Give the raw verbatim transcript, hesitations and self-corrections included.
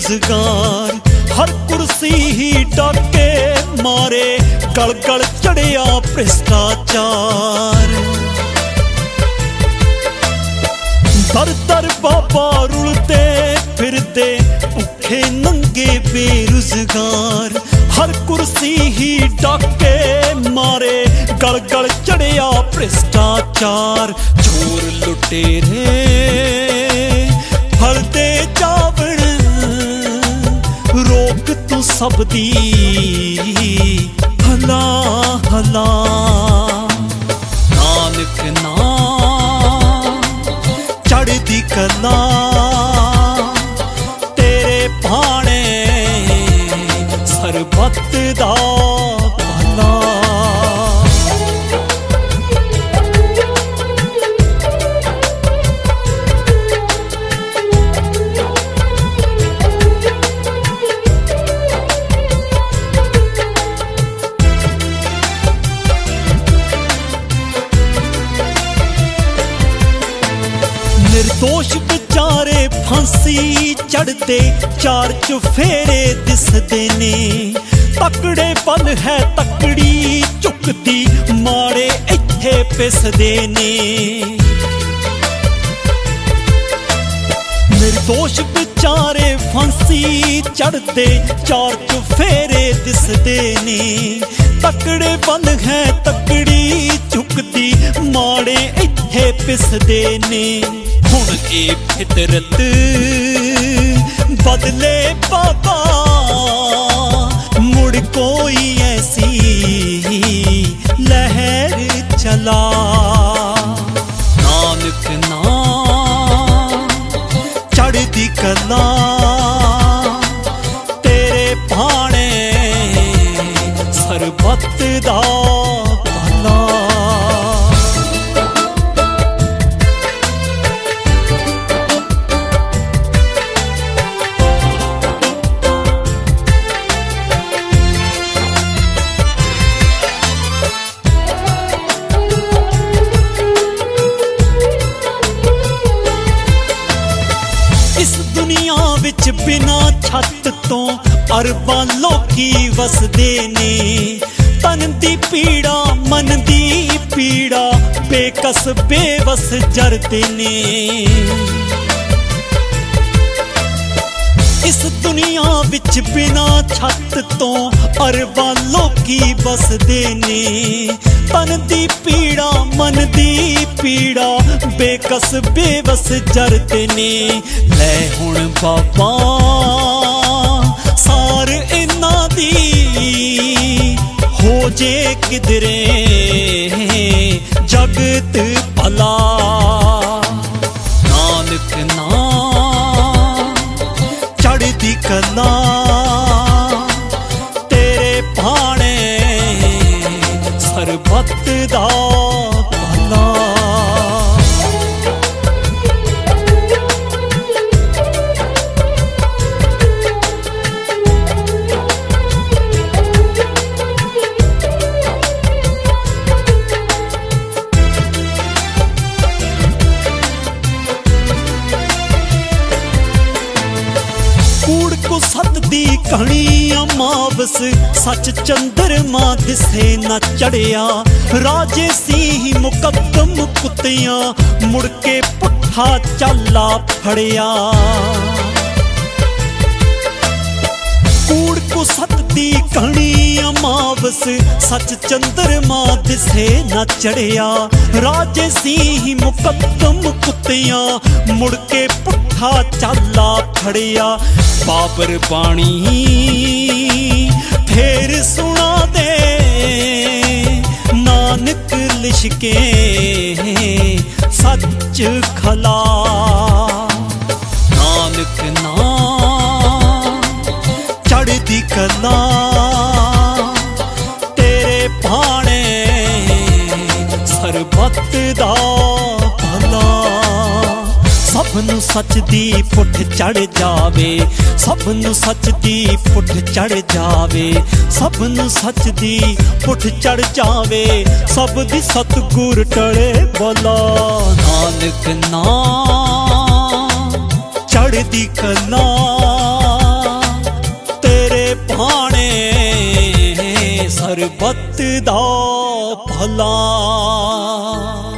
बेरुजगार, हर कुर्सी ही डाके मारे, गल गल चढ़िया भ्रिष्टाचार। दर दर बाबा रुलते फिरते भुखे नंगे बेरुजगार, हर कुर्सी ही डाके मारे, गल गल चढ़िया भ्रिष्टाचार। चोर लुटेरे फलते चावण, रोक तू सब दी हला हला। नानक नाम चढ़दी कला, तेरे भाने सरबत दा भला। निर्दोष बेचारे फांसी चढ़ते, चार चुफेरे दिसदे ने, तकड़े पल है तकड़ी झुकदी, माड़े इत्थे पिसदे ने। निर्दोष बेचारे फांसी चढ़ते, चार चुफेरे दिसदे ने, तकड़े पल है तकड़ी झुकदी, माड़े इत्थे पिसदे ने। हुण ए फितरत बदले बाबा, मुड़ कोई ऐसी लहर चला। नानक नाम चढ़दी कला, तेरे भाने सरबत दा भला। विच बिना छत तो अरबां लोकी वसदे ने, तन दी पीड़ा मन दी पीड़ा, बेकस बेवस जरदे ने। इस दुनिया विच बिना छत तो अरबां लोकी वसदे ने, तन दी पीड़ा मन दी पीड़ा, बेकस बेवस जरदे ने। लै हुण बाबा सार इन्ना दी, हो जे किधरे जगत भला। नानक नाम चढ़दी कला, तेरे भाने सरबत दा भला। सत दी कहानी अमावस, सच चंद्रमा दिसे न चढ़िया, राजे सी मुकद्दम कुत्तियां, मुड़के पुट्ठा चाला फड़िया। कूड़ को सत दी कहानी अमावस, सच चंद्रमा दिसे न चढ़िया, राजे सी मुकद्दम कुत्तियां, मुड़के पुट्ठा चाला फड़िया। बाबर बाणी फेर सुना दे, नानक लिशके सच खला। नानक नाम चढ़दी कला, तेरे भाने सरबत दा भला। सबनू सच दी पुठ चढ़ जावे, सबनू सच दी पुठ चढ़ जावे, सबनू सच दी पुठ चढ़ जावे, सब दी सतगुर टले भला। नानक नाम चढ़दी कला, ਵਕਤ ਦਾ ਭਲਾ।